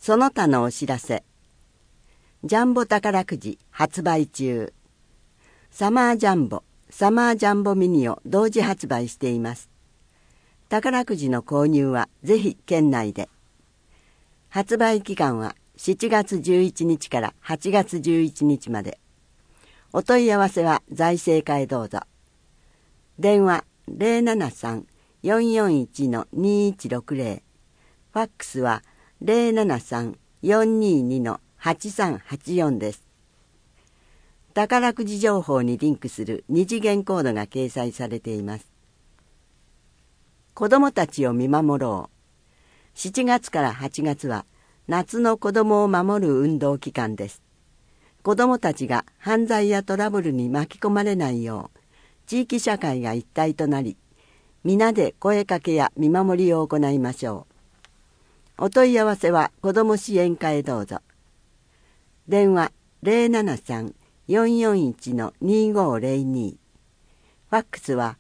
その他のお知らせ。ジャンボ宝くじ発売中。サマージャンボミニを同時発売しています。宝くじの購入はぜひ県内で。発売期間は7月11日から8月11日まで。お問い合わせは財政課へどうぞ。電話073-441-2160。ファックスは073-422-8384です。宝くじ情報にリンクする二次元コードが掲載されています。子どもたちを見守ろう。7月から8月は夏の子どもを守る運動期間です。子どもたちが犯罪やトラブルに巻き込まれないよう、地域社会が一体となり、皆で声かけや見守りを行いましょう。お問い合わせは子ども支援課へどうぞ。電話073-441-2502。ファックスは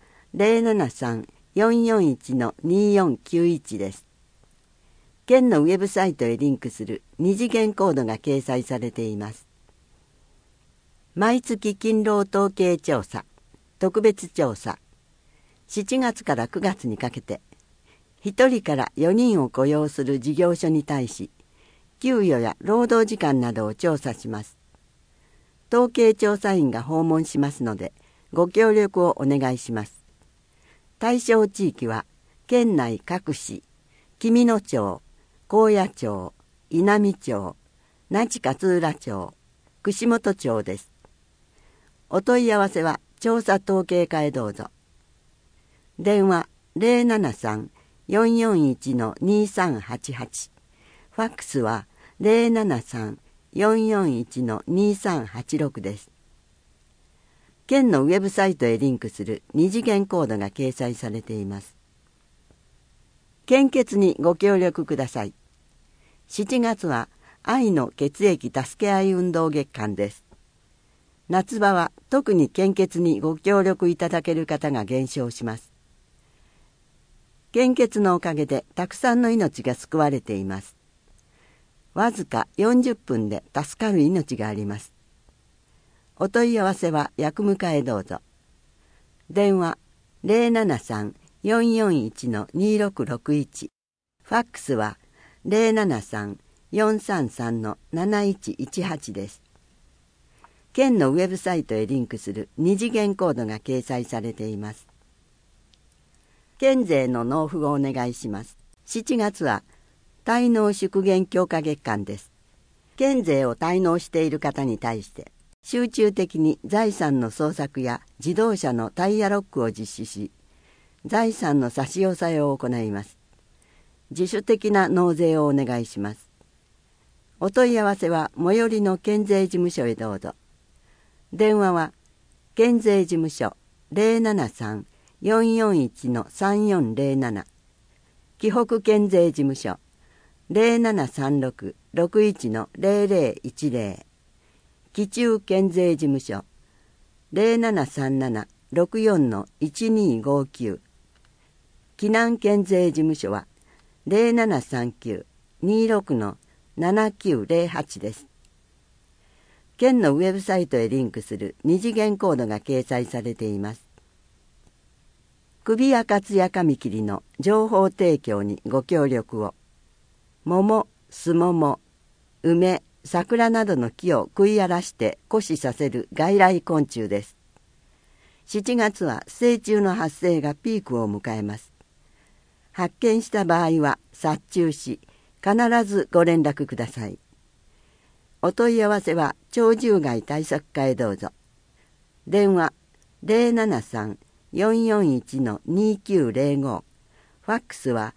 073-441-2491です。県のウェブサイトへリンクする二次元コードが掲載されています。毎月勤労統計調査、特別調査。7月から9月にかけて、1人から4人を雇用する事業所に対し、給与や労働時間などを調査します。統計調査員が訪問しますので、ご協力をお願いします。対象地域は、県内各市、紀美野町、高野町、稲美町、那智勝浦町、串本町です。お問い合わせは調査統計課へどうぞ。電話073-441-2388。ファックスは073-441-2386です。県のウェブサイトへリンクする二次元コードが掲載されています。献血にご協力ください。7月は愛の血液助け合い運動月間です。夏場は特に献血にご協力いただける方が減少します。献血のおかげでたくさんの命が救われています。わずか40分で助かる命があります。お問い合わせは薬務課へどうぞ。電話073-441-2661。ファックスは073-433-7118です。県のウェブサイトへリンクする二次元コードが掲載されています。県税の納付をお願いします。7月は滞納縮減強化月間です。県税を滞納している方に対して集中的に財産の捜索や自動車のタイヤロックを実施し、財産の差し押さえを行います。自主的な納税をお願いします。お問い合わせは最寄りの県税事務所へどうぞ。電話は県税事務所073-441-3407。紀北県税事務所0736-61-0010。紀中県税事務所0737-64-1259。紀南県税事務所は0739-26-7908です。県のウェブサイトへリンクする二次元コードが掲載されています。首やかつや紙切りの情報提供にご協力を。桃、すもも、梅、桜などの木を食い荒らして枯死させる外来昆虫です。7月は成虫の発生がピークを迎えます。発見した場合は殺虫し、必ずご連絡ください。お問い合わせは鳥獣害対策課へどうぞ。電話073-441-2905。ファックスは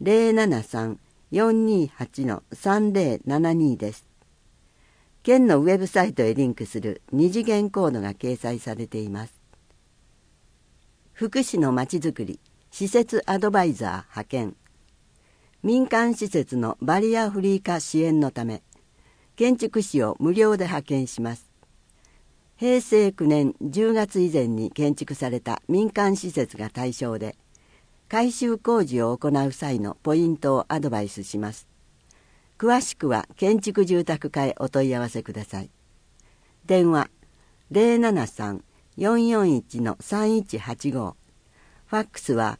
073-428-3072です。県のウェブサイトへリンクする二次元コードが掲載されています。福祉のまちづくり、施設アドバイザー派遣。民間施設のバリアフリー化支援のため、建築士を無料で派遣します。平成9年10月以前に建築された民間施設が対象で、改修工事を行う際のポイントをアドバイスします。 詳しくは建築住宅課へお問い合わせください。電話073-441-3185、ファックスは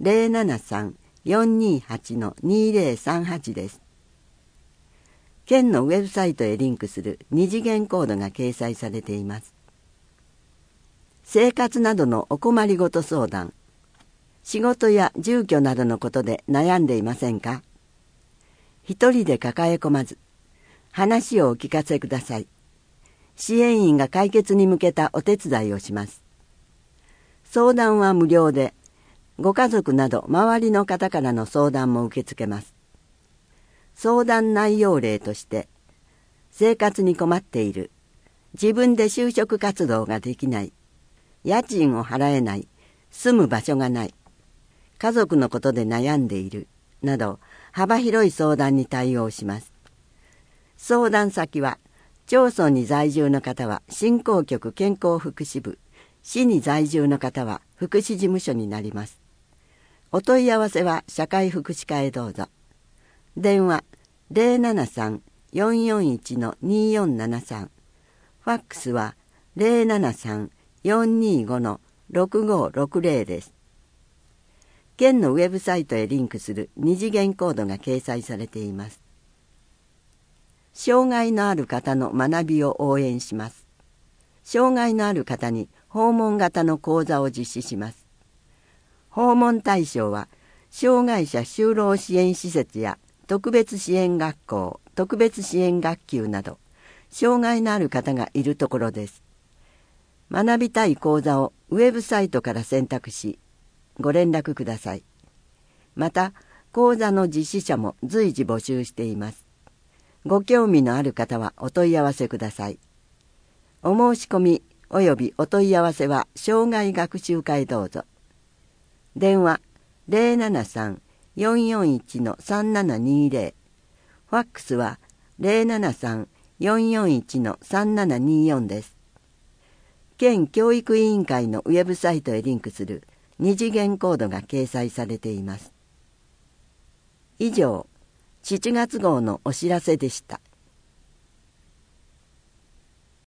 073-428-2038です。県のウェブサイトへリンクする二次元コードが掲載されています。生活などのお困りごと相談、仕事や住居などのことで悩んでいませんか？一人で抱え込まず、話をお聞かせください。支援員が解決に向けたお手伝いをします。相談は無料で、ご家族など周りの方からの相談も受け付けます。相談内容例として、生活に困っている、自分で就職活動ができない、家賃を払えない、住む場所がない、家族のことで悩んでいる、など幅広い相談に対応します。相談先は、町村に在住の方は振興局健康福祉部、市に在住の方は福祉事務所になります。お問い合わせは社会福祉課へどうぞ。電話073-441-2473、ファックスは073-425-6560です。県のウェブサイトへリンクする二次元コードが掲載されています。障害のある方の学びを応援します。障害のある方に訪問型の講座を実施します。訪問対象は、障害者就労支援施設や特別支援学校、特別支援学級など、障害のある方がいるところです。学びたい講座をウェブサイトから選択し、ご連絡ください。また、講座の実施者も随時募集しています。ご興味のある方はお問い合わせください。お申し込みおよびお問い合わせは障害学習課へどうぞ。電話073-441-3720、ファックスは073-441-3724です。県教育委員会のウェブサイトへリンクする二次元コードが掲載されています。以上、7月号のお知らせでした。